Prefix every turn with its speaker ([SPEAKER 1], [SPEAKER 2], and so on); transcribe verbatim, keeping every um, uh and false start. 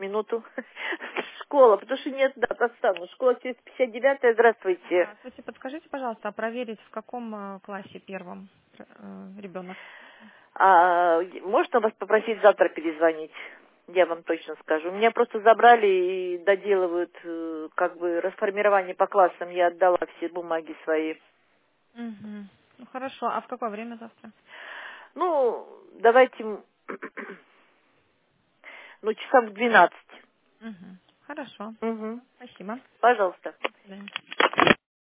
[SPEAKER 1] минуту. Школа, потому что нет дат, отстану. Школа четыреста пятьдесят девять, здравствуйте.
[SPEAKER 2] Здравствуйте, подскажите, пожалуйста, а проверить, в каком э, классе первом э, ребенок?
[SPEAKER 1] А, можно вас попросить завтра перезвонить? Я вам точно скажу. Меня просто забрали и доделывают э, как бы расформирование по классам. Я отдала все бумаги свои.
[SPEAKER 2] Угу. Ну хорошо, а в какое время завтра?
[SPEAKER 1] Ну, давайте, м, ну, часам в двенадцать.
[SPEAKER 2] Угу. Хорошо.
[SPEAKER 1] Угу.
[SPEAKER 2] Спасибо.
[SPEAKER 1] Пожалуйста.
[SPEAKER 2] До свидания.